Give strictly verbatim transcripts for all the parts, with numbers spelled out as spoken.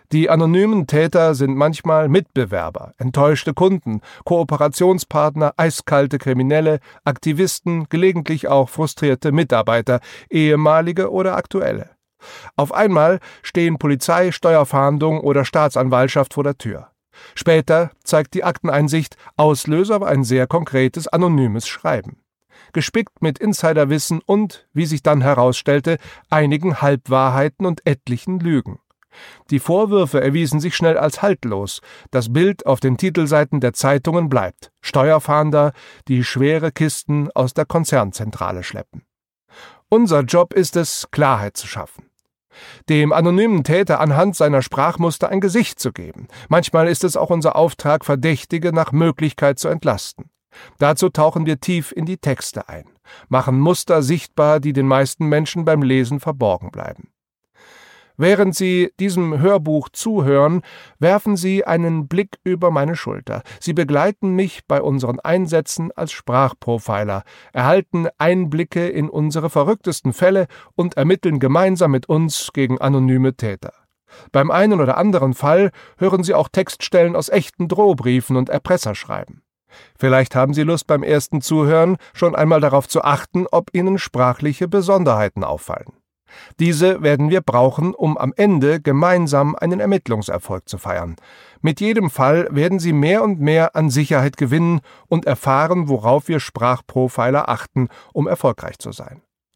Die anonymen Täter sind manchmal Mitbewerber, enttäuschte Kunden, Kooperationspartner, eiskalte Kriminelle, Aktivisten, gelegentlich auch frustrierte Mitarbeiter, ehemalige oder aktuelle. Auf einmal stehen Polizei, Steuerfahndung oder Staatsanwaltschaft vor der Tür. Später zeigt die Akteneinsicht, Auslöser war ein sehr konkretes, anonymes Schreiben. Gespickt mit Insiderwissen und, wie sich dann herausstellte, einigen Halbwahrheiten und etlichen Lügen. Die Vorwürfe erwiesen sich schnell als haltlos. Das Bild auf den Titelseiten der Zeitungen bleibt: Steuerfahnder, die schwere Kisten aus der Konzernzentrale schleppen. Unser Job ist es, Klarheit zu schaffen. Dem anonymen Täter anhand seiner Sprachmuster ein Gesicht zu geben. Manchmal ist es auch unser Auftrag, Verdächtige nach Möglichkeit zu entlasten. Dazu tauchen wir tief in die Texte ein, machen Muster sichtbar, die den meisten Menschen beim Lesen verborgen bleiben. Während Sie diesem Hörbuch zuhören, werfen Sie einen Blick über meine Schulter. Sie begleiten mich bei unseren Einsätzen als Sprachprofiler, erhalten Einblicke in unsere verrücktesten Fälle und ermitteln gemeinsam mit uns gegen anonyme Täter. Beim einen oder anderen Fall hören Sie auch Textstellen aus echten Drohbriefen und Erpresserschreiben. Vielleicht haben Sie Lust, beim ersten Zuhören schon einmal darauf zu achten, ob Ihnen sprachliche Besonderheiten auffallen. Diese werden wir brauchen, um am Ende gemeinsam einen Ermittlungserfolg zu feiern. Mit jedem Fall werden Sie mehr und mehr an Sicherheit gewinnen und erfahren, worauf wir Sprachprofiler achten, um erfolgreich zu sein.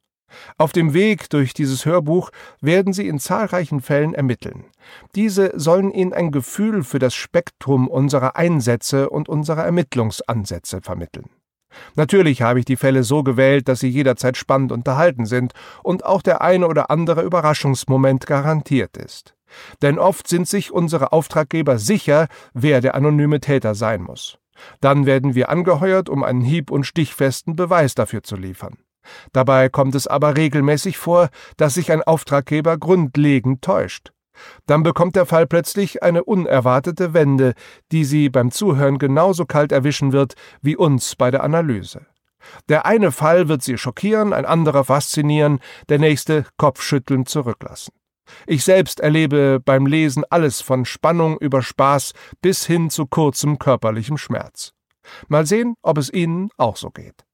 Auf dem Weg durch dieses Hörbuch werden Sie in zahlreichen Fällen ermitteln. Diese sollen Ihnen ein Gefühl für das Spektrum unserer Einsätze und unserer Ermittlungsansätze vermitteln. Natürlich habe ich die Fälle so gewählt, dass sie jederzeit spannend unterhalten sind und auch der eine oder andere Überraschungsmoment garantiert ist. Denn oft sind sich unsere Auftraggeber sicher, wer der anonyme Täter sein muss. Dann werden wir angeheuert, um einen hieb- und stichfesten Beweis dafür zu liefern. Dabei kommt es aber regelmäßig vor, dass sich ein Auftraggeber grundlegend täuscht. Dann bekommt der Fall plötzlich eine unerwartete Wende, die Sie beim Zuhören genauso kalt erwischen wird wie uns bei der Analyse. Der eine Fall wird Sie schockieren, ein anderer faszinieren, der nächste kopfschüttelnd zurücklassen. Ich selbst erlebe beim Lesen alles von Spannung über Spaß bis hin zu kurzem körperlichem Schmerz. Mal sehen, ob es Ihnen auch so geht.